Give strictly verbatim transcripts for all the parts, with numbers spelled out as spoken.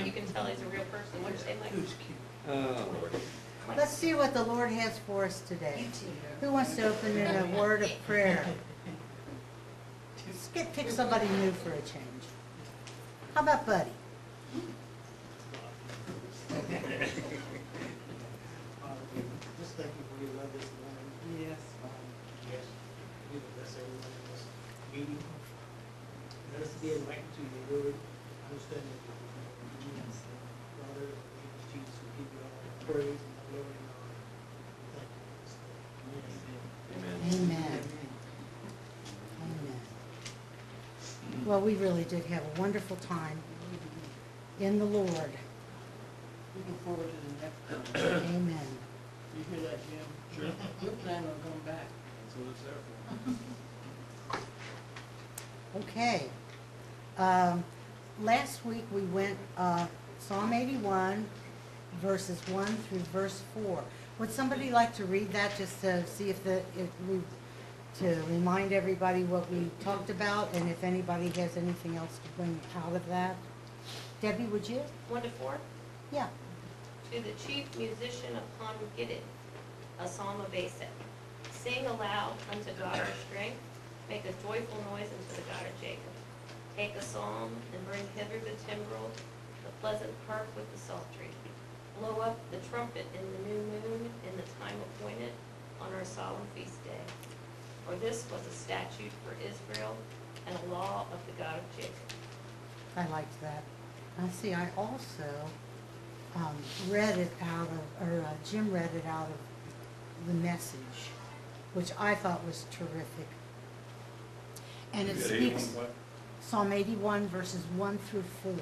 you can tell he's a real person. What'd you say, Mike? Who's cute? Oh, Let's see what the Lord has for us today. Who wants to open in a word of prayer? Let's get, pick somebody new for a change. How about Buddy? Just thank you for your love this morning. Yes. Um, yes, we will bless everyone in this meeting. Let us be enlightened to your word, understand that you know, Father, in the name of Jesus, we give you all the praise and the glory and honor. Thank you for this day. Amen. amen. Amen. Amen. Well, we really did have a wonderful time in the Lord. Looking forward to the next one. Amen. You hear that, Jim? Sure. We're planning on coming back. That's what it's there for. Okay. Um, last week we went uh, Psalm eighty-one, verses one through verse four. Would somebody like to read that just to see if the if we to remind everybody what we talked about and if anybody has anything else to bring out of that? Debbie, would you? One to four. Yeah. To the chief musician upon Gittith, a psalm of Asaph. Sing aloud unto God our strength, make a joyful noise unto the God of Jacob. Take a psalm and bring hither the timbrel, the pleasant harp with the psaltery. Blow up the trumpet in the new moon, in the time appointed, on our solemn feast day. For this was a statute for Israel, and a law of the God of Jacob. I liked that. I see. I also um, read it out of, or uh, Jim read it out of the Message, which I thought was terrific. And it You got speaks eighty-one what? Psalm eighty-one verses one through four.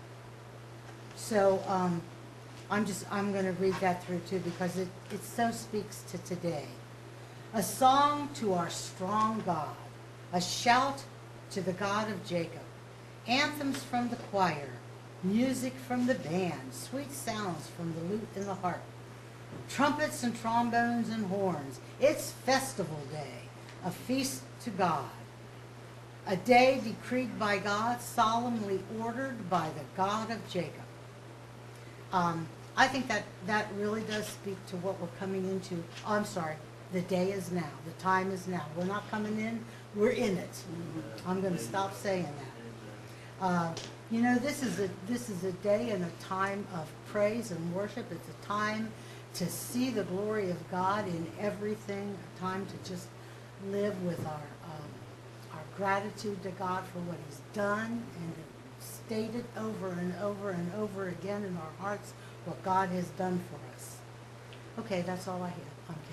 So um, I'm just I'm going to read that through too because it it so speaks to today. A song to our strong God, a shout to the God of Jacob, anthems from the choir, music from the band, sweet sounds from the lute and the harp, trumpets and trombones and horns. It's festival day, a feast to God, a day decreed by God, solemnly ordered by the God of Jacob. Um, I think that that really does speak to what we're coming into. Oh, I'm sorry. The day is now. The time is now. We're not coming in. We're in it. I'm going to stop saying that. Uh, you know, this is a this is a day and a time of praise and worship. It's a time to see the glory of God in everything. A time to just live with our um, our gratitude to God for what He's done and to state it over and over and over again in our hearts what God has done for us. Okay, that's all I have. I'm kidding.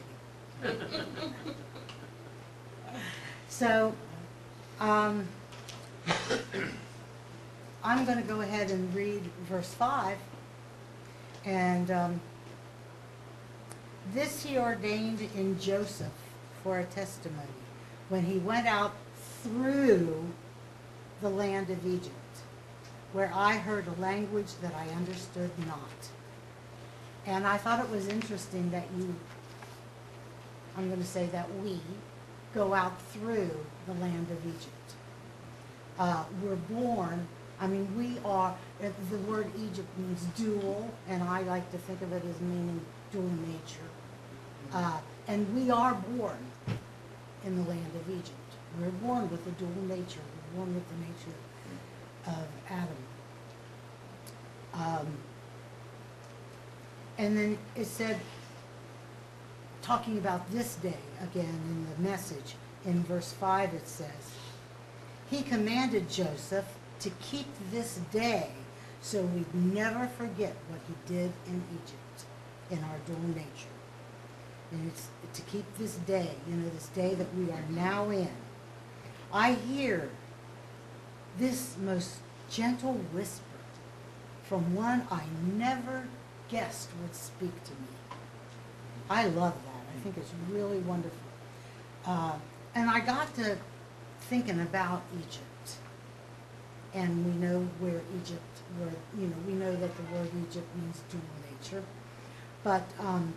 So, um, I'm going to go ahead and read verse five. And um, this He ordained in Joseph for a testimony when he went out through the land of Egypt, where I heard a language that I understood not. And I thought it was interesting that you, I'm going to say that we, go out through the land of Egypt. Uh, we're born, I mean, we are, the word Egypt means dual, and I like to think of it as meaning dual nature. Uh, and we are born in the land of Egypt. We're born with a dual nature. We're born with the nature of Adam. Um, and then it said, talking about this day again in the Message, in verse five it says, He commanded Joseph to keep this day so we'd never forget what he did in Egypt in our dual nature. And it's to keep this day, you know, this day that we are now in. I hear this most gentle whisper from one I never guessed would speak to me. I love that. I think it's really wonderful. Uh, and I got to thinking about Egypt. And we know where Egypt, where, you know, we know that the word Egypt means dual nature. But um,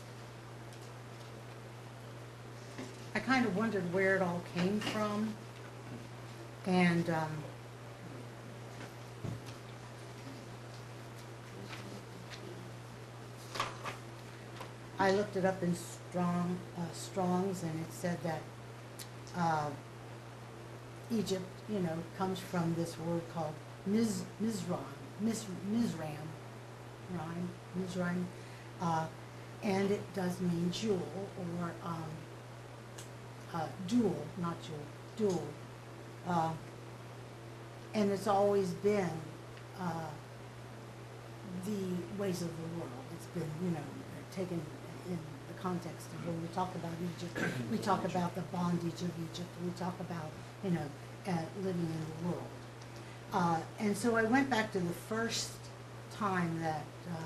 I kind of wondered where it all came from. And um, I looked it up in Strong, uh, Strong's, and it said that, uh, Egypt, you know, comes from this word called Miz, Mizraim, Miz, Mizraim, rhyme, Mizraim, uh, and it does mean jewel, or, um, uh, dual, not jewel, dual. Uh, and it's always been, uh, the ways of the world. It's been, you know, taken in the context of when we talk about Egypt, we talk about the bondage of Egypt, we talk about, you know, uh, living in the world. Uh, and so I went back to the first time that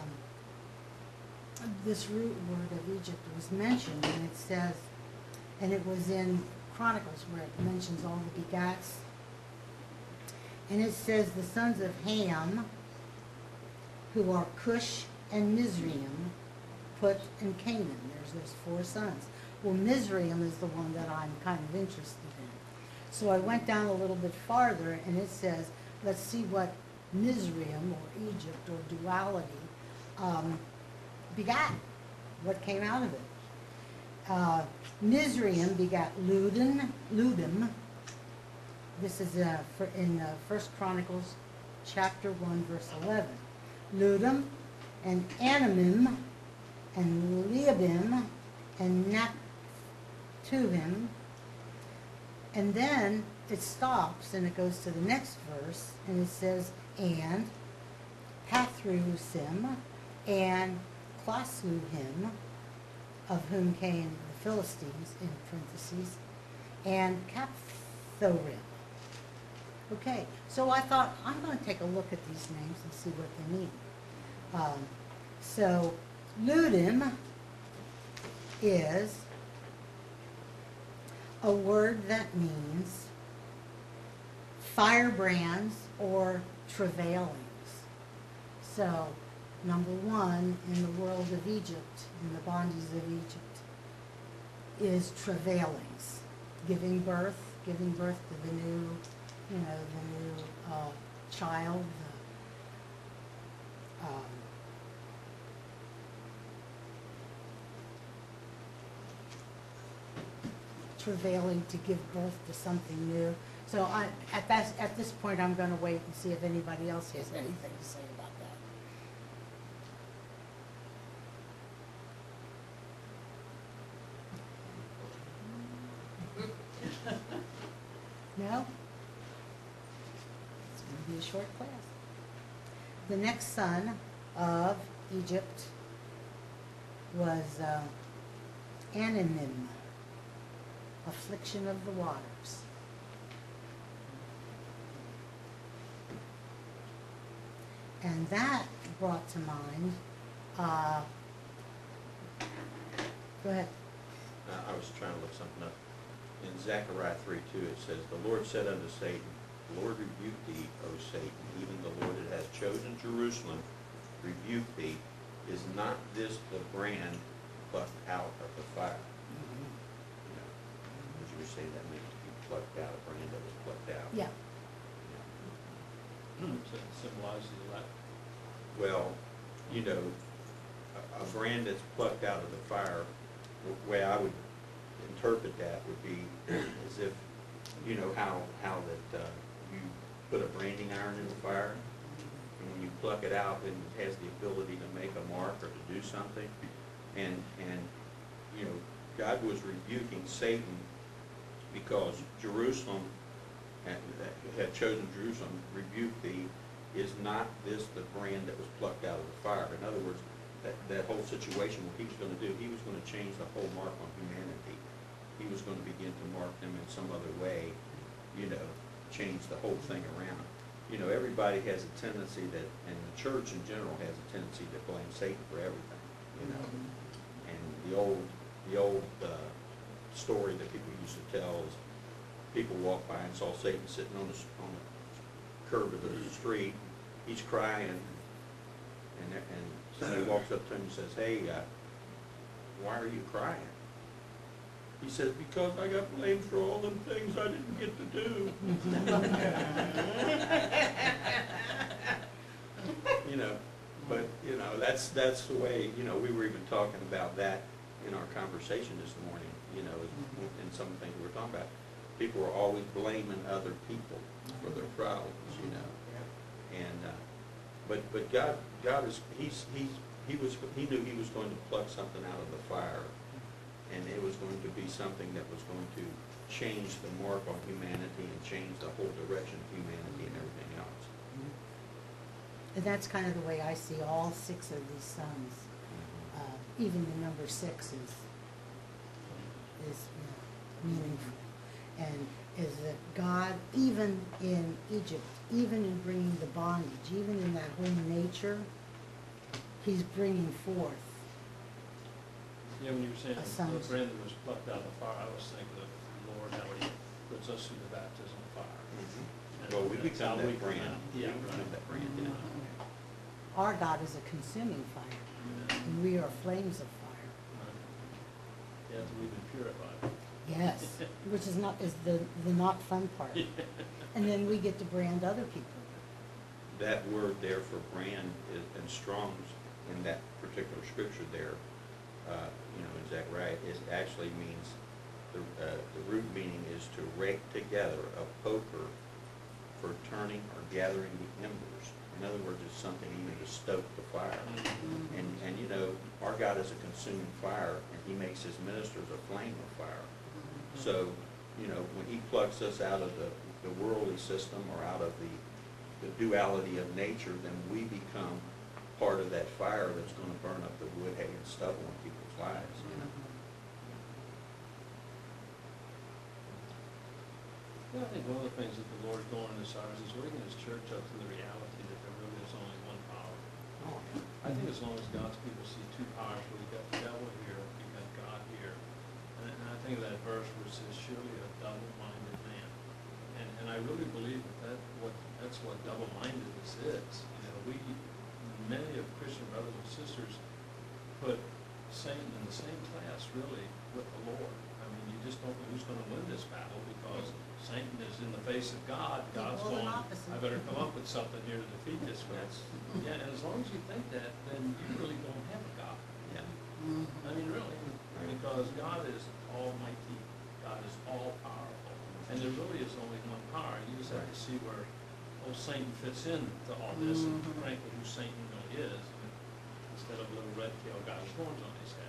um, this root word of Egypt was mentioned, and it says, and it was in Chronicles where it mentions all the begats. And it says the sons of Ham, who are Cush and Mizraim, Put and Canaan. There's those four sons. Well, Mizraim is the one that I'm kind of interested in. So I went down a little bit farther, and it says, let's see what Mizraim, or Egypt, or duality, um, begat. What came out of it? Uh, Mizraim begat Ludim, Ludim. This is uh, for in uh, First Chronicles, chapter one, verse eleven. Ludim, and Anamim, and Leabim, and Naptuhim. And then it stops and it goes to the next verse, and it says, and Pathrusim, and Clasuhim, of whom came the Philistines, in parentheses, and Capthorim. Okay, so I thought, I'm going to take a look at these names and see what they mean. Um, so, Ludim is a word that means firebrands or travailings. So, number one, in the world of Egypt, in the bondages of Egypt, is travailings, giving birth, giving birth to the new, you know, the new uh, child, the, um, travailing to give birth to something new. So I, at that, at this point, I'm going to wait and see if anybody else has anything to say about that. No? It's going to be a short class. The next son of Egypt was uh, Anamim, affliction of the waters. And that brought to mind, uh, go ahead. Uh, I was trying to look something up. In Zechariah three two, it says, the Lord said unto Satan, the Lord rebuke thee, O Satan, even the Lord that has chosen Jerusalem, rebuke thee. Is not this the brand plucked out of the fire? Mhm. You know, as you were saying, that means to be plucked out, a brand that was plucked out. Yeah. Yeah. So it symbolizes that. Well, you know, a, a brand that's plucked out of the fire, the way I would interpret that would be as if, you know, how, how that uh, you put a branding iron in the fire, and when you pluck it out, then it has the ability to make a mark or to do something. And, and you know, God was rebuking Satan because Jerusalem, had, had chosen Jerusalem, rebuked thee. Is not this the brand that was plucked out of the fire? In other words, that, that whole situation, what he was going to do, he was going to change the whole mark on humanity. He was going to begin to mark them in some other way, you know, change the whole thing around. You know, everybody has a tendency that, and the church in general has a tendency to blame Satan for everything, you know. And the old, the old uh, story that people used to tell is people walk by and saw Satan sitting on the, on the curb of the street, he's crying, and, and somebody walks up to him and says, hey, uh, why are you crying? He says, because I got blamed for all them things I didn't get to do. You know, But, you know, that's, that's the way, you know, we were even talking about that in our conversation this morning, you know, in some of the things we were talking about. People are always blaming other people for their problems, you know. And, uh, but, but God, God is, he's, he's, he was, he knew he was going to pluck something out of the fire. And it was going to be something that was going to change the mark on humanity and change the whole direction of humanity and everything else. And that's kind of the way I see all six of these sons. Uh, even the number six is, is you know, meaningful. And is that God, even in Egypt, even in bringing the bondage, even in that whole nature, he's bringing forth. Yeah, when you were saying A that son's- Brandon was plucked out of the fire, I was thinking of the Lord, how he puts us through the baptism of fire. And Well, we that's become how we that come brand. out. We Yeah, become right. that brand, yeah. Our God is a consuming fire, Yeah. and we are flames of fire. Right. Yeah, so we've been purified. Yes, which is not, is the, the not fun part. And then we get to brand other people. That word there for brand is, in Strong's, in that particular scripture there, uh, you know, is that right? It actually means, the, uh, the root meaning is to rake together a poker for turning or gathering the embers. In other words, it's something even to stoke the fire. And, and you know, our God is a consuming fire, and he makes his ministers a flame of fire. So, you know, when he plucks us out of the, the worldly system or out of the, the duality of nature, then we become part of that fire that's going to burn up the wood, hay, and stubble in people's lives, you know. Yeah, I think one of the things that the Lord's doing in this hour is he's waking his church up to the reality that there really is only one power. Oh, yeah. I think as long as God's people see two powers, where you've got the devil here, you've got God here. And I- and I think of that verse where it says, surely a double-minded man. And, and I really believe that, that what, that's what double-mindedness is. You know, we, many of Christian brothers and sisters put Satan in the same class, really, with the Lord. I mean, you just don't know who's gonna win this battle, because Satan is in the face of God. God's Equal and going, opposite. I better come up with something here to defeat this one. Yeah, and as long as you think that, then you really don't have a God. Yeah. I mean, really, because God is almighty, God is all powerful, and there really is only one power. You just have to see where old Satan fits into all this, and Mhm. frankly, who Satan really is, instead of a little red tail guy with horns on his head.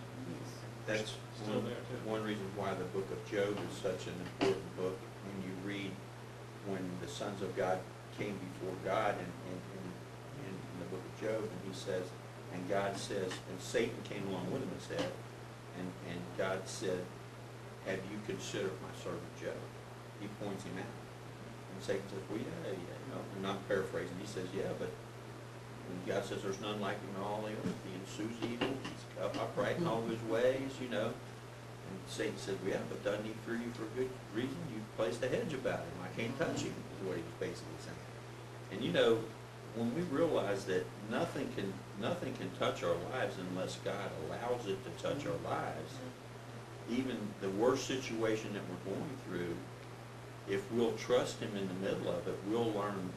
That's Still one, there, too. one reason why the book of Job is such an important book. When you read, when the sons of God came before God in, in, in, in the book of Job, and he says, and God says, and Satan came along with him and said, and, and God said, have you considered my servant Job? He points him out. And Satan says, well, yeah, yeah, you know, and I'm paraphrasing, he says, yeah, but and God says there's none like him in all the earth. He ensues evil, he's upright in all his ways, you know. And Satan said, well, yeah, but doesn't he fear you for a good reason? You placed a hedge about him. I can't touch him, is what he was basically saying. And you know, when we realize that nothing can nothing can touch our lives unless God allows it to touch our lives, even the worst situation that we're going through, if we'll trust him in the middle of it, we'll learn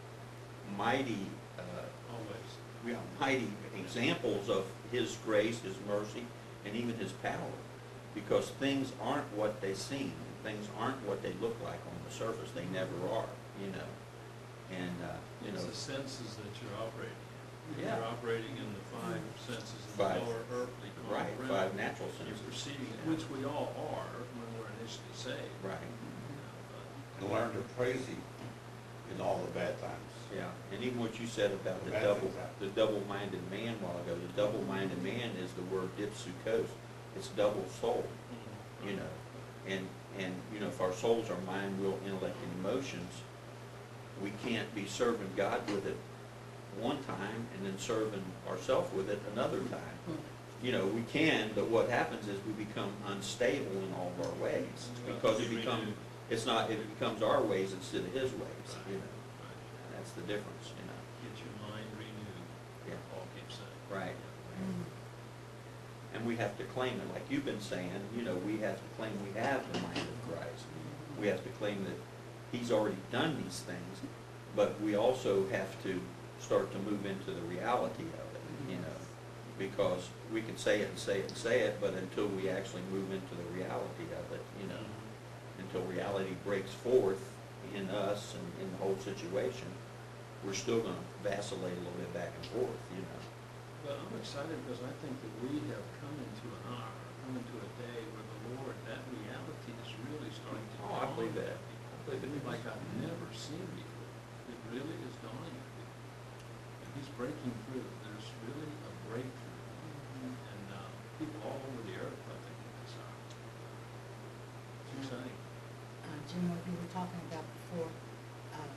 mighty uh, Always. we have mighty examples of his grace, his mercy, and even his power. Because things aren't what they seem. Things aren't what they look like on the surface. They never are, you know. And, uh, you It's know, the senses that you're operating in. Yeah. You're operating in the five senses in Five. the lower earthly carnal right, realm. five natural You're senses. perceiving, it, which we all are when we're initially saved. Right, You know, but And learn to praise him in all the bad times. yeah. And even what you said about the Bad double, things happen. the double-minded man a while ago, the double-minded man is the word dipsukos. It's double soul, you know. And, and, you know, if our souls are mind, will, intellect, and emotions, we can't be serving God with it one time and then serving ourselves with it another time. You know, we can, but what happens is we become unstable in all of our ways, because it becomes, it's not, it becomes our ways instead of his ways, you know. And that's the difference, you know. Get your mind renewed, Yeah. Paul keeps saying. Right. And we have to claim it, like you've been saying, you know, we have to claim we have the mind of Christ. We have to claim that he's already done these things, but we also have to start to move into the reality of it, you know? Because we can say it and say it and say it, but until we actually move into the reality of it, you know, until reality breaks forth in us and in the whole situation, we're still gonna vacillate a little bit back and forth, you know? But I'm excited because I think that we have come into an hour, come into a day where the Lord, that reality is really starting to Oh, I dawn believe on that. people. I believe it. Like I've never seen before. It really is dawning on people. And He's breaking through. There's really a breakthrough. And uh, people all over the earth, I think, in this hour. It's exciting. Uh, Jim, what you were talking about before, uh,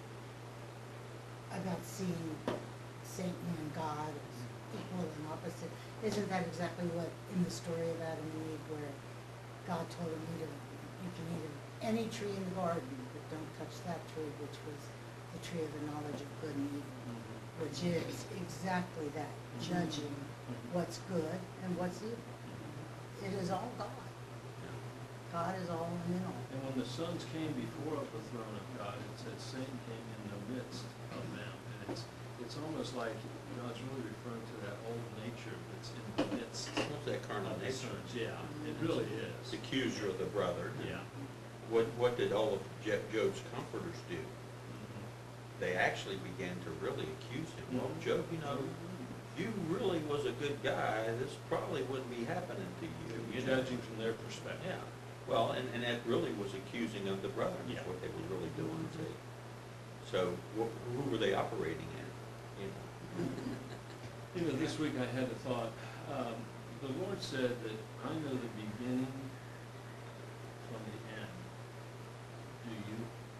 about seeing Satan and God as equal and opposite, isn't that exactly what, in the story of Adam and Eve, where God told him, eat of, you can eat of any tree in the garden, but don't touch that tree, which was the tree of the knowledge of good and evil, which is exactly that, judging what's good and what's evil. It is all God. God is all in all. And when the sons came before the throne of God, it said Satan came in the midst of them. And it's, it's almost like God's really referring to that old nature that's in the midst What's that carnal of the nature? sons. Yeah, it really The is. accuser of the brother. Yeah. What, what did all of Je- Job's comforters do? Mhm. They actually began to really accuse him. Well, Mhm. Job, you know, if you really was a good guy, this probably wouldn't be happening to you. You know? Judging from their perspective. Yeah. Well, and, and that really was accusing of the brother, is Yeah. what they were really doing, see. So, wh- who were they operating in, you know? You know, this week I had a thought. Um, the Lord said that I know the beginning from the end. Do you?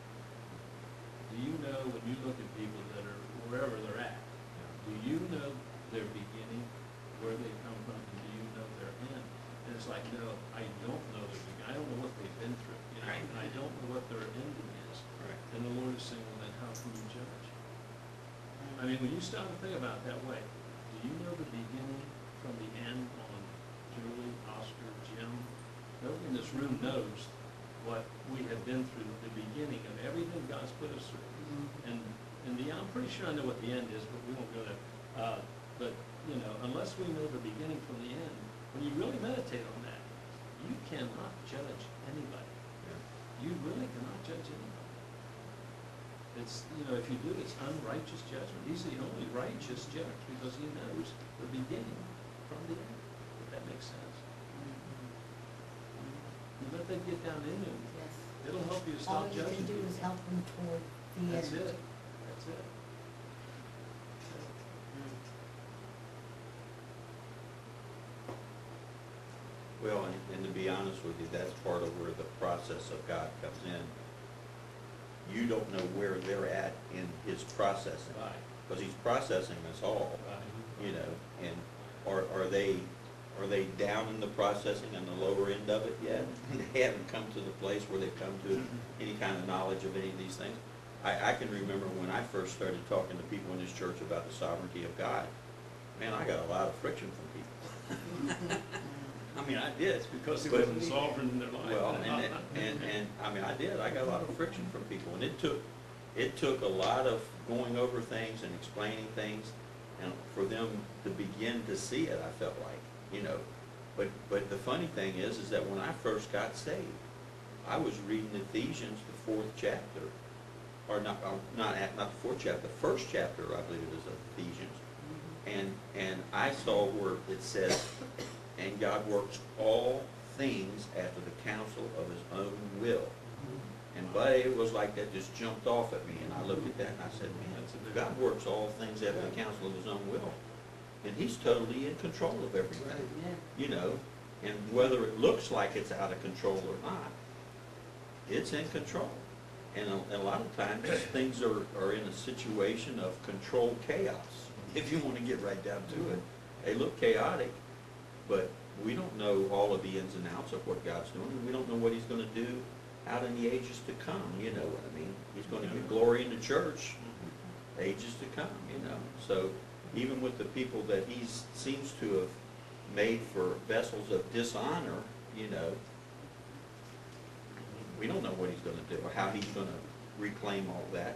Do you know when you look at people that are wherever they're at? Do you know their beginning, where they come from, and do you know their end? And it's like, no, I don't know their beginning. I don't know what they've been through, you know, Right. and I don't know what their ending is. Right. And the Lord is saying, well, then how can you judge? I mean, when you stop and think about it that way, do you know the beginning from the end on Julie, Oscar, Jim? Nobody in this room knows what we have been through, the beginning of everything God's put us through. And, and the, I'm pretty sure I know what the end is, but we won't go there. Uh, but, you know, unless we know the beginning from the end, when you really meditate on that, you cannot judge anybody. You really cannot judge anybody. It's, you know, if you do, it's unrighteous judgment. He's the only righteous judge because he knows the beginning from the end, if that makes sense. You let that get down in you. Yes. It'll help you to All stop you judging can do people. is help them toward the end. That's it. That's it. Well, and, and to be honest with you, that's part of where the process of God comes in. You don't know where they're at in his processing. Right. Because he's processing us all, Right. you know, and are, are they, are they down in the processing on the lower end of it yet? They haven't come to the place where they've come to any kind of knowledge of any of these things. I, I can remember when I first started talking to people in this church about the sovereignty of God, man, I got a lot of friction from people. I mean, I did. It's because he But- wasn't sovereign in their life. Well, and, it- and, and, I mean, I did, I got a lot of friction from people, and it took, it took a lot of going over things and explaining things, and for them to begin to see it, I felt like, you know. But, but the funny thing is, is that when I first got saved, I was reading Ephesians, the fourth chapter, or not, uh, not, at- not the fourth chapter, the first chapter, I believe it is, of Ephesians. And, and I saw where it says, and God works all things after the counsel of his own will. And buddy, it was like that just jumped off at me, and I looked at that and I said, man, God works all things after the counsel of his own will. And he's totally in control of everything, you know, and whether it looks like it's out of control or not, it's in control. And a, and a lot of times, things are, are in a situation of controlled chaos, if you want to get right down to it. They look chaotic, but we don't know all of the ins and outs of what God's doing, and we don't know what he's going to do out in the ages to come, you know what I mean? He's going to give glory in the church, ages to come, you know. So even with the people that he seems to have made for vessels of dishonor, you know, we don't know what he's going to do or how he's going to reclaim all that.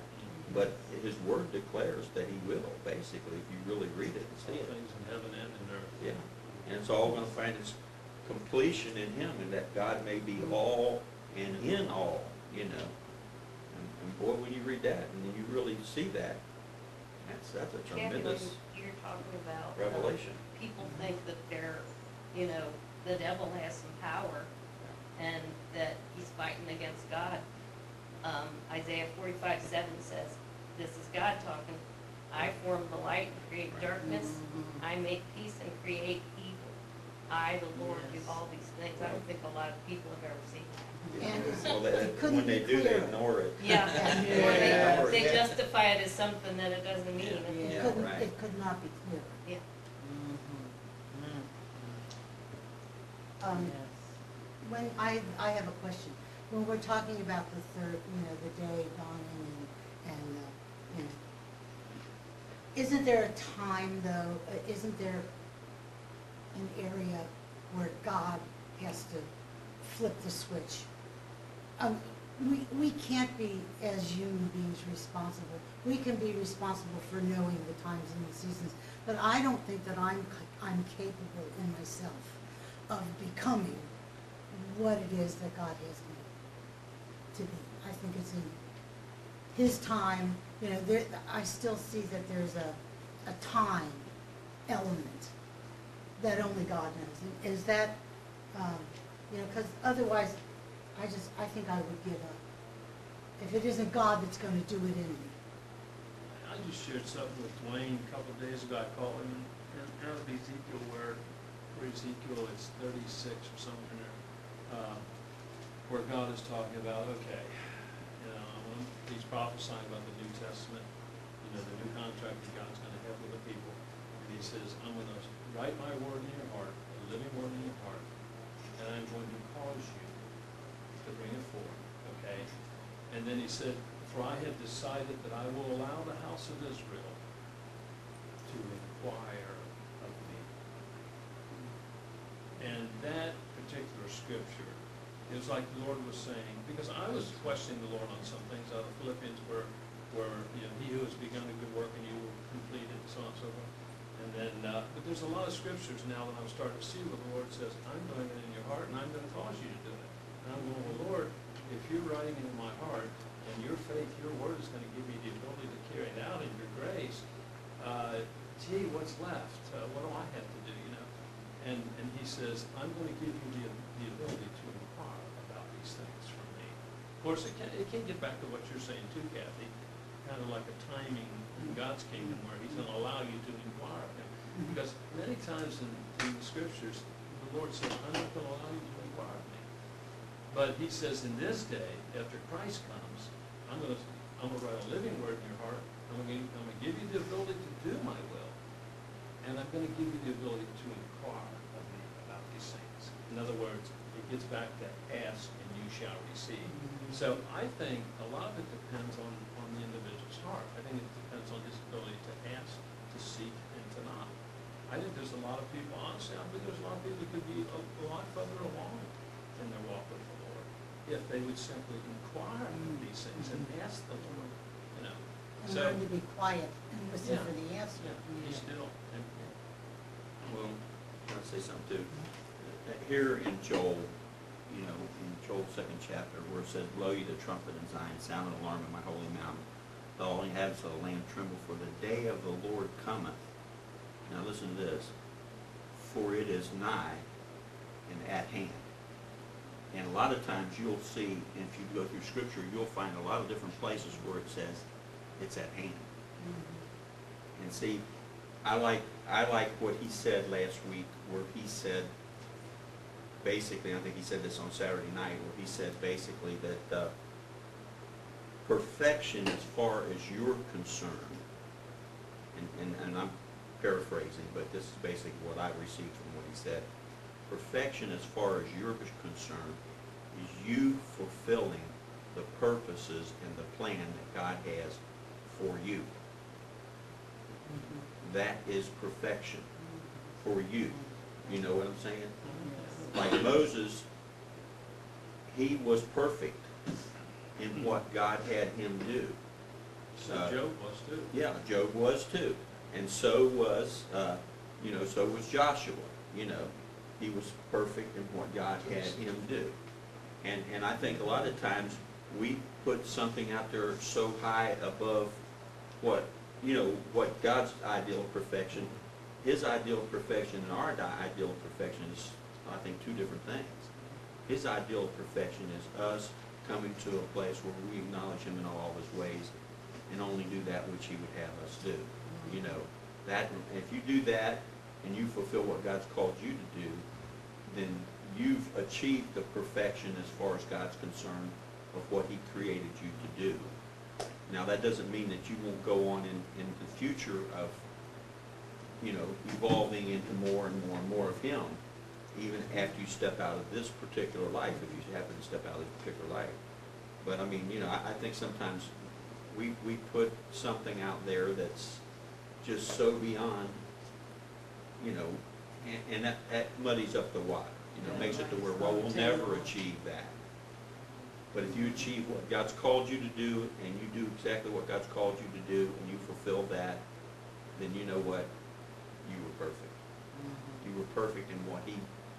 but his word declares that he will, basically, if you really read it and see All it. things in heaven and in earth. Yeah, and it's all gonna find its completion in him, and that God may be all and in all, you know. And, and boy, when you read that, and then you really see that, that's, that's a Kathy, when tremendous you're talking about. um, revelation. People think that they're, you know, the devil has some power and that he's fighting against God. Um, Isaiah forty-five seven says, this is God talking, I form the light and create darkness, Mhm. I make peace and create evil. I, the Lord, do Yes. all these things. I don't think a lot of people have ever seen that. And it's- Well, they, it couldn't when they be do, they clearer. ignore it. Yeah, Yeah. or Yeah. they, they justify it as something that it doesn't mean. Yeah. It Yeah, couldn't, right. it could not be clearer. Yeah. Um, Yes. When, I, I have a question. When we're talking about the third, you know, the day dawning and, and, uh, you know, isn't there a time though, uh, isn't there an area where God has to flip the switch? Um, we, we can't be, as human beings, responsible. We can be responsible for knowing the times and the seasons, but I don't think that I'm, ca- I'm capable in myself of becoming what it is that God has me to be. I think it's in His time, you know, there, I still see that there's a, a time element that only God knows. And is that, um, you know, because otherwise, I just, I think I would give up. If it isn't God that's gonna do it in me. I just shared something with Dwayne a couple of days ago. I called him, and out of Ezekiel, where, where Ezekiel, it's thirty-six or something, or, uh, where God is talking about, okay, you know, um, he's prophesying about the New Testament, you know, the new contract that God's gonna have with the people. And he says, I'm gonna write my word in your heart, a living word in your heart, and I'm going to cause you to bring it forth, okay? And then he said, for I have decided that I will allow the house of Israel to inquire of me. And that particular scripture is like the Lord was saying, because I was questioning the Lord on some things out of Philippians where, where, you know, he who has begun a good work and you will complete it, and so on and so forth. And then, uh, but there's a lot of scriptures now that I'm starting to see where the Lord says, I'm doing it in your heart and I'm gonna cause you to do it. And I'm going, well, Lord, if you're writing it in my heart, and your faith, your word is gonna give me the ability to carry it out in your grace, uh, gee, what's left? Uh, what do I have to do, you know? And, and he says, I'm gonna give you the, the ability to inquire about these things from me. Of course, it can, it can get back to what you're saying too, Kathy, kind of like a timing in God's kingdom where he's gonna allow you to inquire of him. Because many times in, in the scriptures, the Lord says, I'm not gonna allow you to inquire of me. But he says, in this day, after Christ comes, I'm gonna, I'm gonna write a living word in your heart. I'm gonna, I'm gonna give you the ability to do my will, and I'm gonna give you the ability to inquire of me about these things. In other words, it gets back to ask and you shall receive. So I think a lot of it depends on, on the individual's heart. I think it depends on his ability to ask, to seek, and to knock. I think there's a lot of people, honestly, I think there's a lot of people that could be a, a lot further along in their walk with the Lord if they would simply inquire of these things and ask the Lord, you know. And So, learn to be quiet and listen Yeah. for the answer. yeah, be still. And, Well, I want to say something too. Uh, Here in Joel, you know, in Joel's second chapter, where it says, blow ye the trumpet in Zion, sound an alarm in my holy mountain. Let all inhabitants of the land tremble, for the day of the Lord cometh. Now listen to this. For it is nigh and at hand. And a lot of times you'll see, if you go through Scripture, you'll find a lot of different places where it says it's at hand. And see, I like I like what he said last week, where he said, basically, I think he said this on Saturday night, where he said basically that uh, perfection as far as you're concerned, and, and, and I'm paraphrasing, but this is basically what I received from what he said. Perfection as far as you're concerned is you fulfilling the purposes and the plan that God has for you. That is perfection for you. You know what I'm saying? Like Moses, he was perfect in what God had him do. So Uh, Job was too. Yeah, Job was too. And so was, uh, you know, so was Joshua, you know. He was perfect in what God had him do. And, and I think a lot of times we put something out there so high above what, you know, what God's ideal of perfection, his ideal of perfection and our di- ideal of perfection is, I think, two different things. His ideal of perfection is us coming to a place where we acknowledge him in all of his ways and only do that which he would have us do. You know, that, if you do that and you fulfill what God's called you to do, then you've achieved the perfection as far as God's concerned of what he created you to do. Now, that doesn't mean that you won't go on in, in the future of, you know, evolving into more and more and more of him, even after you step out of this particular life, if you happen to step out of this particular life. But, I mean, you know, I, I think sometimes we, we put something out there that's just so beyond, you know, and, and that, that muddies up the water, you know, makes it to where, well, we'll never achieve that. But if you achieve what God's called you to do, and you do exactly what God's called you to do, and you fulfill that, then you know what? You were perfect. Mhm. You were perfect in what he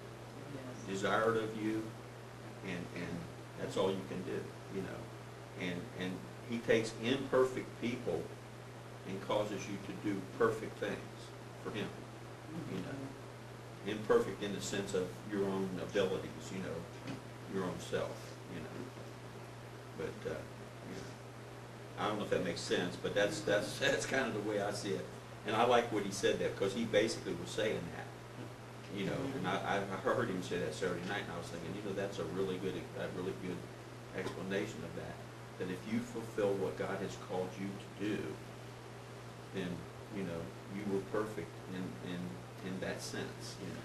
Yes. desired of you, and, and that's all you can do, you know. And, and he takes imperfect people and causes you to do perfect things for him, you know. Imperfect in the sense of your own abilities, you know, your own self, you know. But, uh, you know, I don't know if that makes sense, but that's, that's, that's kind of the way I see it. And I like what he said there, because he basically was saying that, you know, and I, I heard him say that Saturday night, and I was thinking, you know, that's a really good, a really good explanation of that. That if you fulfill what God has called you to do, then, you know, you were perfect in, in, in that sense, you know.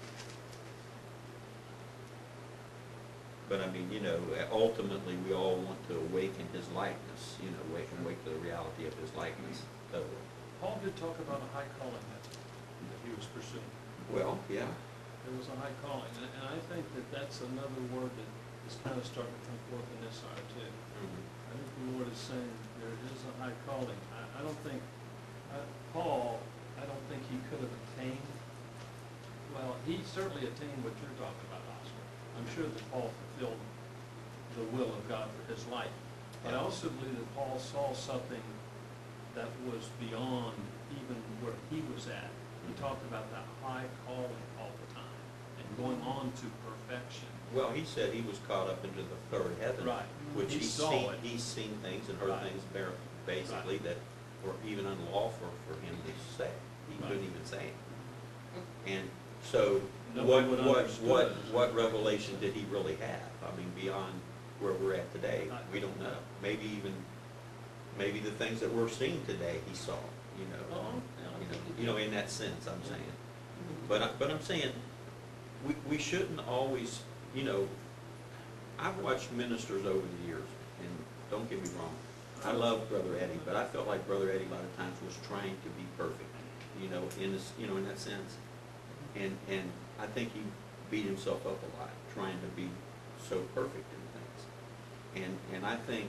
But I mean, you know, ultimately, we all want to awaken his likeness, you know, wake and wake to the reality of his likeness. Totally. Paul did talk about a high calling that, that he was pursuing. Well, yeah. There was a high calling, and, and I think that that's another word that is kind of starting to come forth in this hour too. I think the Lord is saying there is a high calling. I, I don't think, uh, Paul, I don't think he could have attained, well, he certainly attained what you're talking about, Oscar. I'm sure that Paul fulfilled the will of God for his life. But I also believe that Paul saw something that was beyond even where he was at. He talked about that high calling all the time and going on to perfection. Well, he said he was caught up into the third heaven. Right. Which He he's saw seen, it. he's seen things and heard Right. things bar- basically that were even unlawful for him to say. He Right. couldn't even say it. And so, Nobody what, would what, understood what, it. what revelation did he really have? I mean, beyond where we're at today, we don't know. Maybe even, maybe the things that we're seeing today, he saw, you know. Oh, yeah, I You know, think he you know, did. in that sense, I'm saying. But, I- but I'm saying, we, we shouldn't always, you know, I've watched ministers over the years, and don't get me wrong, I love Brother Eddie, but I felt like Brother Eddie a lot of times was trying to be perfect, you know, in this, you know, in that sense. And, and I think he beat himself up a lot, trying to be so perfect in things. And, and I think,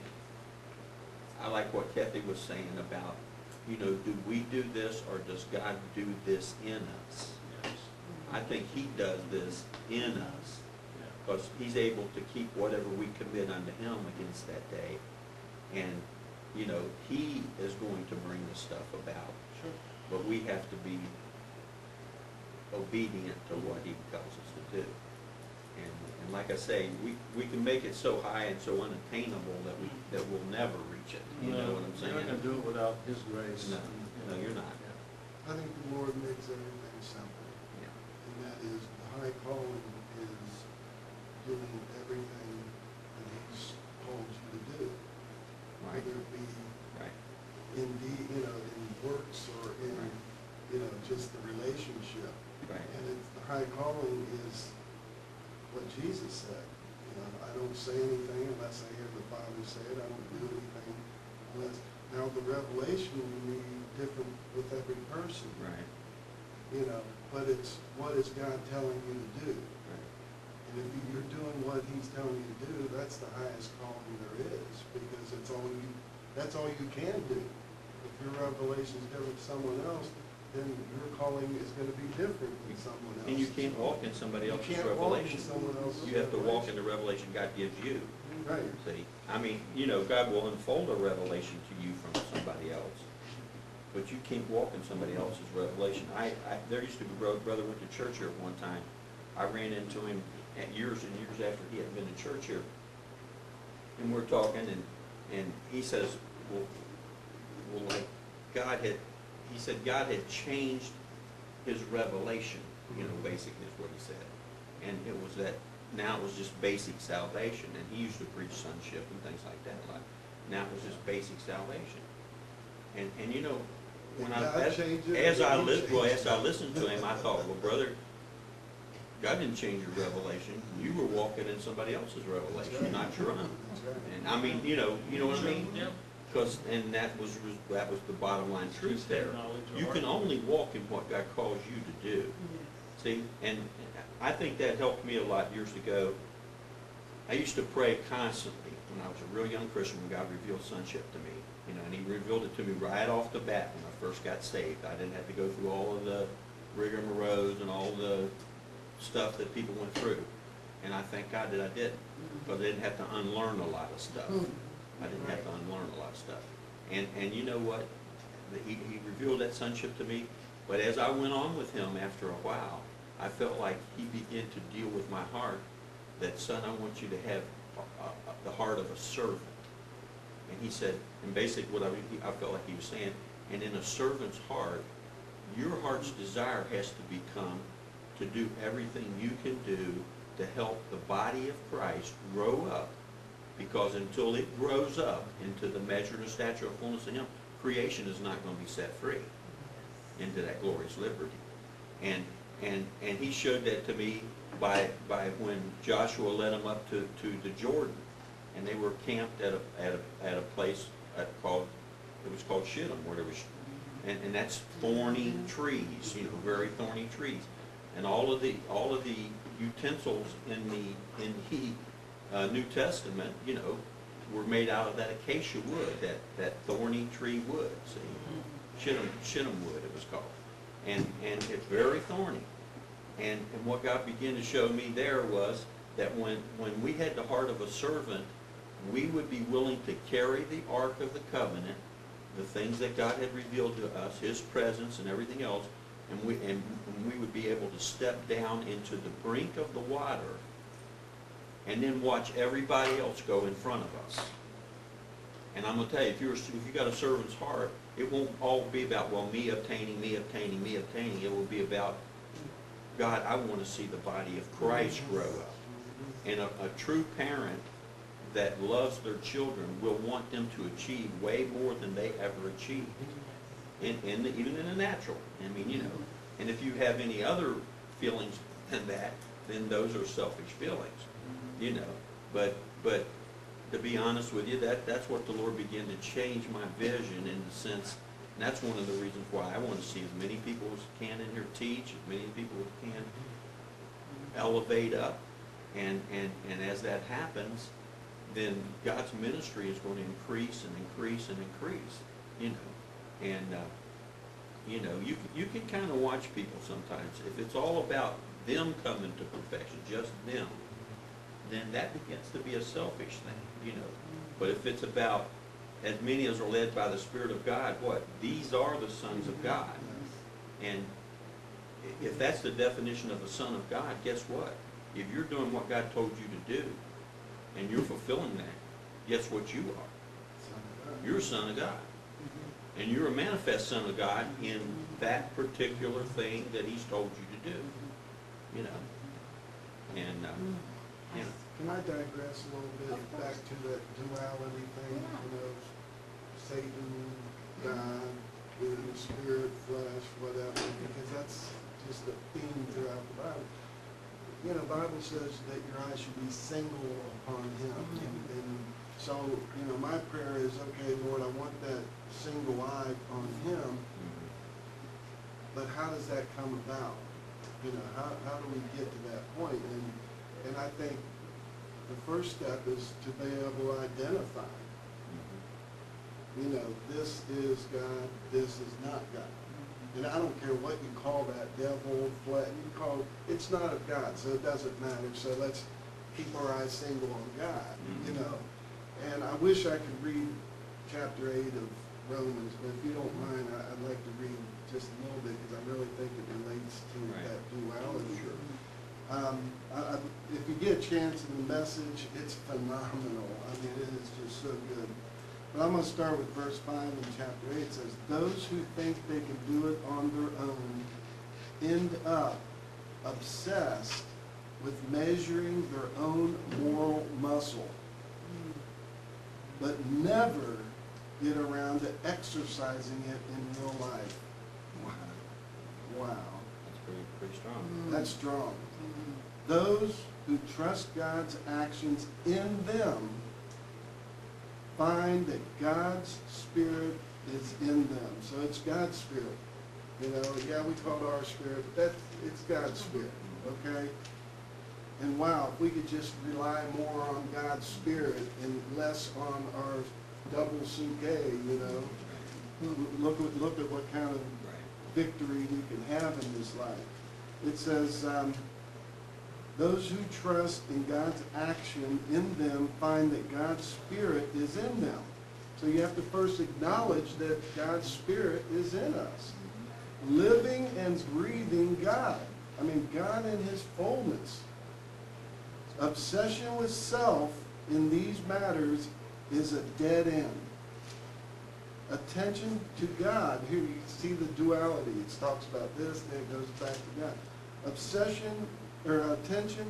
I like what Kathy was saying about, you know, do we do this, or does God do this in us? Yes. I think he does this in us, Yeah. because he's able to keep whatever we commit unto him against that day. And, you know, he is going to bring the stuff about, Sure. but we have to be obedient to what he tells us to do. And, and like I say, we, we can make it so high and so unattainable that we, that we'll never reach it, you know what I'm saying? You're not gonna do it without his grace. No, and- no, you're not. Yeah. I think the Lord makes everything simple, Yeah. and that is the high calling is doing everything that He's called you to do. Right, Whether it be right, in deed, you know, in works or in, Right. you know, just the relationship. right. And it's, the high calling is what Jesus said. You know, I don't say anything unless I hear the Father say it. I don't do anything unless, now the revelation will be different with every person. Right, You know, but it's, what is God telling you to do? right. And if you're doing what He's telling you to do, that's the highest calling there is, because it's all you, that's all you can do. if your revelation is different from someone else, then your calling is gonna be different than someone else. And you can't walk in somebody else's You can't walk in revelation. someone else's You have to walk in revelation. the revelation God gives you. Right. See, I mean, you know, God will unfold a revelation to you from somebody else, but you can't walk in somebody else's revelation. I, I, there used to be, a brother went to church here at one time. I ran into him at years and years after he had been to church here. And we're talking, and, and he says, well, well, like, God had, he said God had changed his revelation, you know, basically is what he said. And it was that, now it was just basic salvation, and he used to preach sonship and things like that a lot. Now it was just basic salvation. And, and you know, when I, God as, changed it, as or I you listened, well, changed as I it? listened to him, I thought, well, brother, God didn't change your revelation. You were walking in somebody else's revelation, not your own. That's right. And I mean, you know, you know what I mean? Yeah. Because, and that was, that was the bottom line truth there. You can only walk in what God calls you to do. See, and I think that helped me a lot years ago. I used to pray constantly when I was a real young Christian when God revealed sonship to me. You know, and he revealed it to me right off the bat when I first got saved. I didn't have to go through all of the rigmaroles and all the stuff that people went through. And I thank God that I didn't, because I didn't have to unlearn a lot of stuff. I didn't have to unlearn a lot of stuff. And, and you know what? He, he revealed that sonship to me, but as I went on with him after a while, I felt like he began to deal with my heart, that, son, I want you to have a, a, the heart of a servant. And he said, and basically what I, I felt like he was saying, and in a servant's heart, your heart's desire has to become to do everything you can do to help the body of Christ grow up, because until it grows up into the measure and stature of fullness of him, creation is not going to be set free into that glorious liberty. And and and he showed that to me by by when Joshua led them up to, to the Jordan, and they were camped at a at a at a place at called it was called Shittim, where there was and, and that's thorny trees, you know, very thorny trees. And all of the all of the utensils in the in the uh, New Testament, you know, were made out of that acacia wood, that, that thorny tree wood. See, shittim, shittim wood it was called, and and it's very thorny. And and what God began to show me there was that when when we had the heart of a servant, we would be willing to carry the Ark of the Covenant, the things that God had revealed to us, His presence and everything else. And we, and we would be able to step down into the brink of the water and then watch everybody else go in front of us. And I'm going to tell you, if you're if you got a servant's heart, it won't all be about, well, me obtaining, me obtaining, me obtaining. It will be about, God, I want to see the body of Christ grow up. And a, a true parent that loves their children will want them to achieve way more than they ever achieved. In, in the, even in the natural. I mean, you know, and if you have any other feelings than that, then those are selfish feelings, you know. But but to be honest with you, that that's what the Lord began to change my vision in the sense, and that's one of the reasons why I want to see as many people as can in here teach, as many people as can elevate up, and and and as that happens, then God's ministry is going to increase and increase and increase, you know. And, uh, you know, you, you can kind of watch people sometimes. If it's all about them coming to perfection, just them, then that begins to be a selfish thing, you know. But if it's about as many as are led by the Spirit of God, what? These are the sons of God. And if that's the definition of a son of God, guess what? If you're doing what God told you to do, and you're fulfilling that, guess what you are? You're a son of God. And you're a manifest son of God in that particular thing that He's told you to do, you know. And, uh, you know. Can I digress a little bit back to that duality thing, you know, Satan, God, you know, spirit, flesh, whatever, because that's just a theme throughout the Bible. You know, the Bible says that your eyes should be single upon Him. Mm-hmm. And so, you know, my prayer is, okay, Lord, I want that single eye on Him, but how does that come about? You know, how, how do we get to that point? And, and I think the first step is to be able to identify You know, this is God, this is not God. And I don't care what you call that, devil, flesh, you call it, it's not of God, so it doesn't matter. So let's keep our eyes single on God, you know. And I wish I could read chapter eight of Romans, but if you don't mind, I- I'd like to read just a little bit, because I really think it relates to Right. that duality. Um, I, I, if you get a chance in the message, it's phenomenal. I mean, it is just so good. But I'm going to start with verse five in chapter eight. It says, those who think they can do it on their own end up obsessed with measuring their own moral muscle, but never get around to exercising it in real life. Wow. Wow. That's pretty, pretty strong. That's strong. Those who trust God's actions in them find that God's Spirit is in them. So it's God's Spirit. You know, yeah, we call it our spirit, but that's, it's God's Spirit, okay? And wow, if we could just rely more on God's Spirit and less on our double souke, you know? Look at, look at what kind of victory we can have in this life. It says, um, those who trust in God's action in them find that God's Spirit is in them. So you have to first acknowledge that God's Spirit is in us. Living and breathing God. I mean, God in His fullness. Obsession with self in these matters is a dead end. Attention to God. Here you see the duality. It talks about this, then it goes back to God. Obsession, or attention,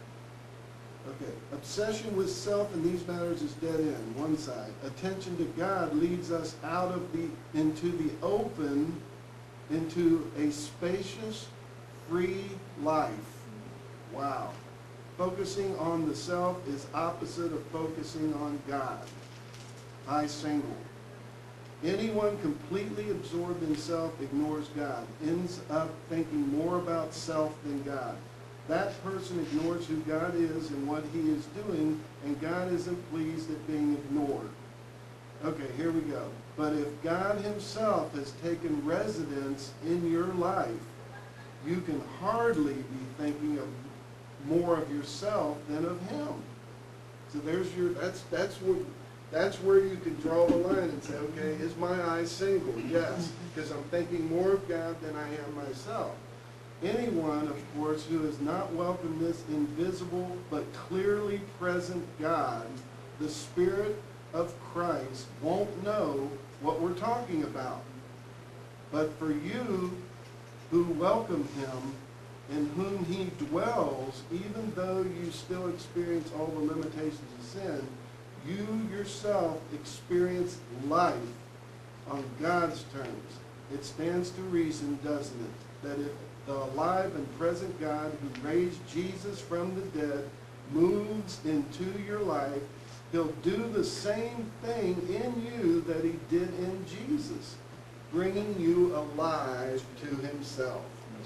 okay, obsession with self in these matters is dead end, one side. Attention to God leads us out of the, into the open, into a spacious, free life. Wow. Focusing on the self is opposite of focusing on God. I single. Anyone completely absorbed in self ignores God, ends up thinking more about self than God. That person ignores who God is and what He is doing, and God isn't pleased at being ignored. Okay, here we go. But if God Himself has taken residence in your life, you can hardly be thinking of more of yourself than of Him. So there's your, that's, that's what, that's where you can draw the line and say, okay, is my eye single? Yes, because I'm thinking more of God than I am myself. Anyone, of course, who has not welcomed this invisible but clearly present God, the Spirit of Christ, won't know what we're talking about. But for you who welcome Him, in whom He dwells, even though you still experience all the limitations of sin, you yourself experience life on God's terms. It stands to reason, doesn't it, that if the alive and present God who raised Jesus from the dead moves into your life, He'll do the same thing in you that He did in Jesus, bringing you alive to Himself.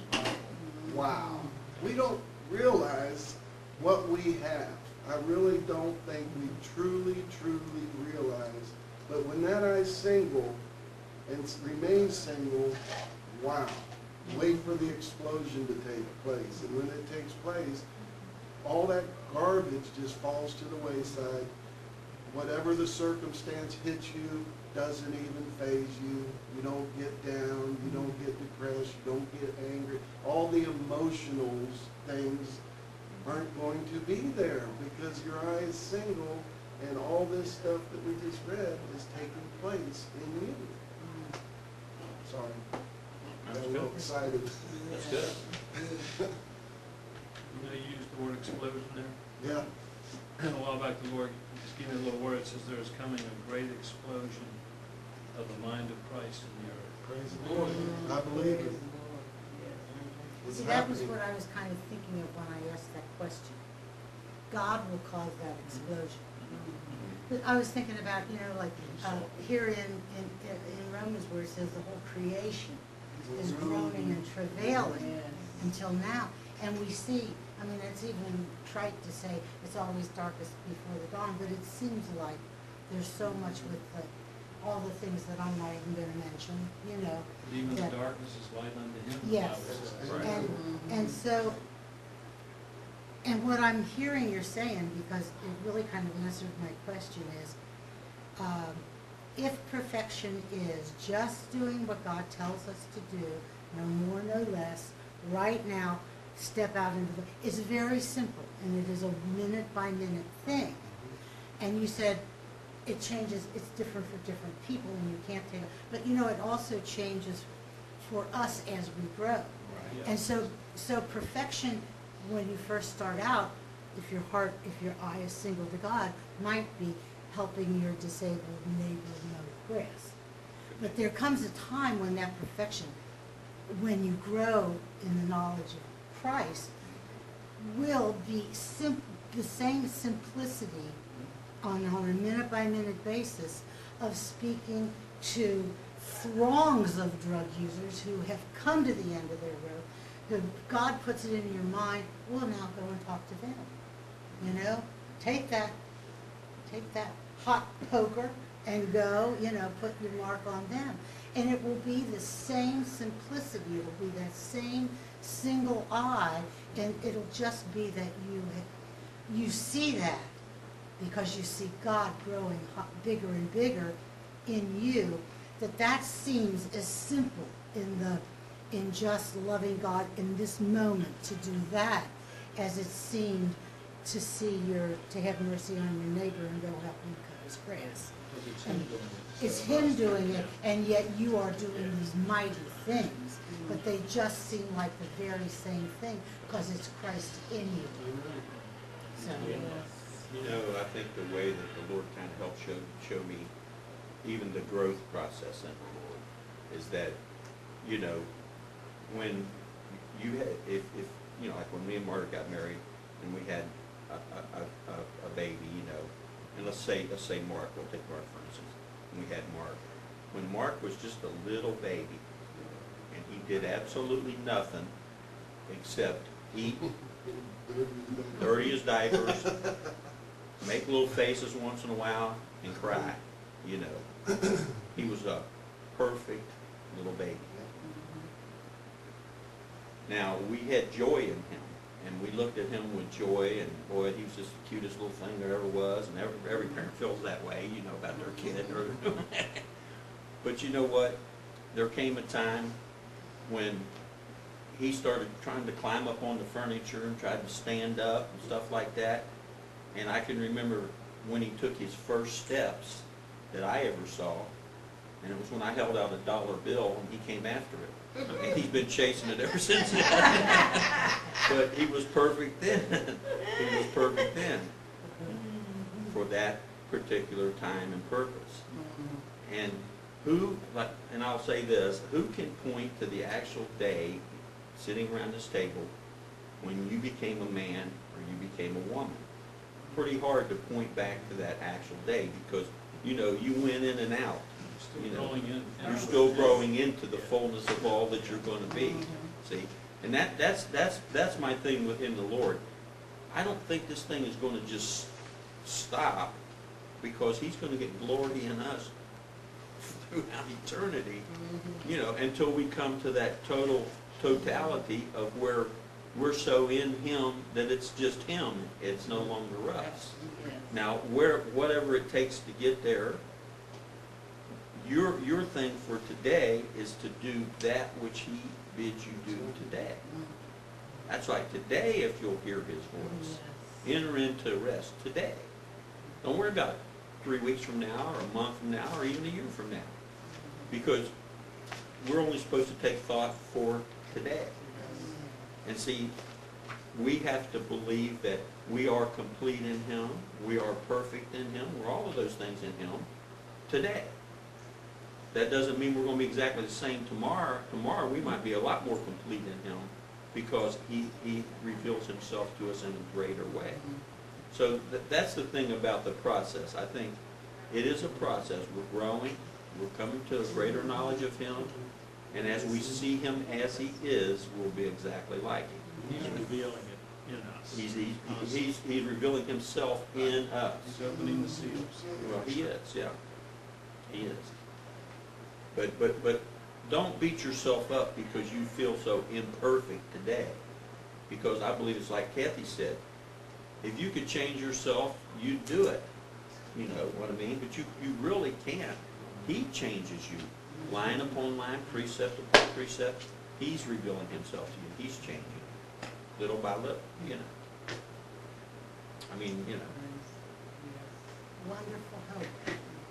Wow. We don't realize what we have. I really don't think we truly, truly realize. But when that eye's single and remains single, wow. Wait for the explosion to take place. And when it takes place, all that garbage just falls to the wayside. Whatever the circumstance hits you doesn't even faze you. You don't get down. You don't get depressed. You don't get angry. All the emotional things aren't going to be there because your eye is single and all this stuff that we just read is taking place in you. Sorry. That's Got a little good. excited. That's good. You know, you used the word explosion there. Yeah. A while back, the Lord just gave me a little word. It says there is coming a great explosion of the mind of Christ in the earth. Praise the Lord. I believe it. It's See, that was happening. what I was kind of thinking of when I asked that question. God will cause that explosion. But I was thinking about, you know, like, uh, here in, in, in Romans where it says the whole creation is groaning and travailing until now. And we see, I mean, it's even trite to say it's always darkest before the dawn, but it seems like there's so much with the, all the things that I'm not even gonna mention, you know. Even the that- darkness is light unto him. the Yes. Bible says. Right. And, and so, and what I'm hearing you're saying, because it really kind of answered my question, is, um, if perfection is just doing what God tells us to do, no more, no less, right now, step out into the, it's very simple, and it is a minute-by-minute thing. And you said it changes, it's different for different people, and you can't take it, but you know, it also changes for us as we grow. And so, so perfection, when you first start out, if your heart, if your eye is single to God, might be helping your disabled neighbor mow the grass. But there comes a time when that perfection, when you grow in the knowledge of Christ, will be sim- the same simplicity on, on a minute-by-minute basis of speaking to throngs of drug users who have come to the end of their road, who God puts it in your mind, well, now go and talk to them. You know, take that, take that hot poker and go, you know, put your mark on them. And it will be the same simplicity, it will be that same single eye, and it'll just be that you, you see that because you see God growing hot, bigger and bigger in you, that that seems as simple in the, in just loving God in this moment to do that as it seemed to see your, to have mercy on your neighbor and go help him cut his grass. Because it's him doing it. It's him doing it, and yet you are doing these mighty things, but they just seem like the very same thing, because it's Christ in you. So, You know, I think the way that the Lord kind of helped show, show me even the growth process in the Lord is that, you know, when you had, if, if, you know, like when me and Marta got married and we had a, a, a, a baby, you know, and let's say, let's say Mark, we'll take Mark for instance, and we had Mark. When Mark was just a little baby and he did absolutely nothing except eat, dirty his diapers, make little faces once in a while, and cry, you know. He was a perfect little baby. Now, we had joy in him, and we looked at him with joy, and boy, he was just the cutest little thing there ever was, and every, every parent feels that way, you know, about their kid. But you know what? There came a time when he started trying to climb up on the furniture and tried to stand up and stuff like that. And I can remember when he took his first steps that I ever saw, and it was when I held out a dollar bill and he came after it. And he's been chasing it ever since then. But he was perfect then. He was perfect then for that particular time and purpose. And who, like, and I'll say this, who can point to the actual day sitting around this table when you became a man or you became a woman? Pretty hard to point back to that actual day because, you know, you went in and out. Still You know, growing in. you're still growing into the fullness of all that you're going to be. See, and that that's that's that's my thing within the Lord. I don't think this thing is going to just stop because He's going to get glory in us throughout eternity. You know, until we come to that total totality of where we're so in Him that it's just Him. It's no longer us. Now, where whatever it takes to get there. Your, your thing for today is to do that which He bids you do today. That's right, today if you'll hear His voice. Enter into rest today. Don't worry about it three weeks from now or a month from now or even a year from now. Because we're only supposed to take thought for today. And see, we have to believe that we are complete in Him, we are perfect in Him, we're all of those things in Him today. That doesn't mean we're going to be exactly the same tomorrow. Tomorrow we might be a lot more complete in Him because He, he reveals Himself to us in a greater way. So th that's the thing about the process. I think it is a process. We're growing. We're coming to a greater knowledge of Him. And as we see Him as He is, we'll be exactly like Him. He's revealing it in us. He's, he's, he's, he's revealing Himself in us. He's opening the seals. Well, He is, yeah. He is. But, but, but don't beat yourself up because you feel so imperfect today. Because I believe it's like Kathy said, if you could change yourself, you'd do it. You know what I mean? But you, you really can't. He changes you. Line upon line, precept upon precept. He's revealing himself to you. He's changing you. Little by little, you know. I mean, you know. Wonderful hope.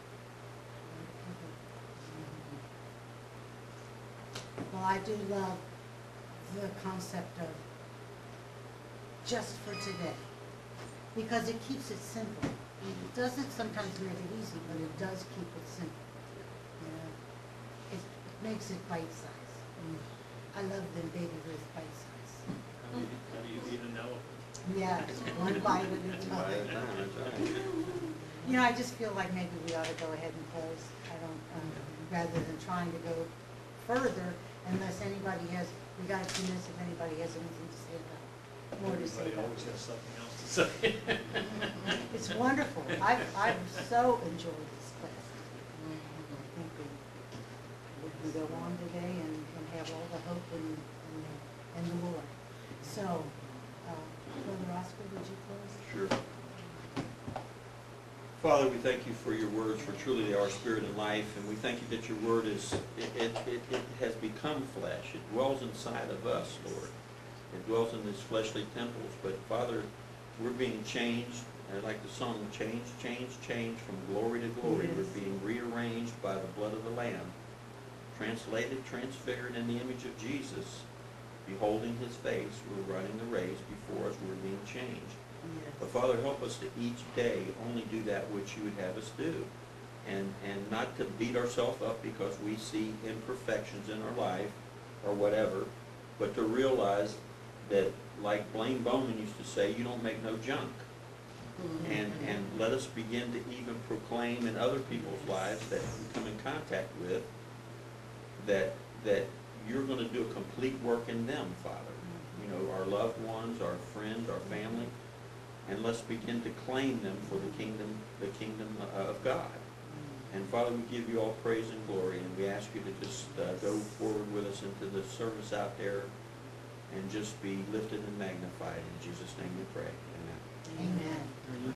Well, I do love the concept of just for today, because it keeps it simple. It doesn't sometimes make it easy, but it does keep it simple. You know, it makes it bite-sized. I love them baby Ruth bite-sized. How do you, how do you eat an elephant? Yes, one bite at a By the time. time, that's right. You know, I just feel like maybe we ought to go ahead and close. I don't, um, rather than trying to go further, unless anybody has, we got a few minutes if anybody has anything to say about, more to say Everybody about always it. has something else to say. It's wonderful. I've, I've so enjoyed this class. I think we, we can go on today and, and have all the hope in, in, the, in the Lord. So, uh, Brother Oscar, would you close? Sure. Father, we thank you for your words, for truly they are spirit and life, and we thank you that your word is, it, it, it, it has become flesh. It dwells inside of us, Lord. It dwells in these fleshly temples, but Father, we're being changed, and like the song, change, change, change, from glory to glory. Yes. We're being rearranged by the blood of the Lamb, translated, transfigured in the image of Jesus, beholding his face. We're running the race before us. We're being changed. But Father, help us to each day only do that which you would have us do. And, and not to beat ourselves up because we see imperfections in our life or whatever, but to realize that, like Blaine Bowman used to say, you don't make no junk. And, and let us begin to even proclaim in other people's lives that we come in contact with that, that you're going to do a complete work in them, Father. You know, our loved ones, our friends, our family. And let's begin to claim them for the kingdom, the kingdom uh, of God. And Father, we give you all praise and glory, and we ask you to just uh, go forward with us into the service out there, and just be lifted and magnified. In Jesus' name we pray. Amen. Amen.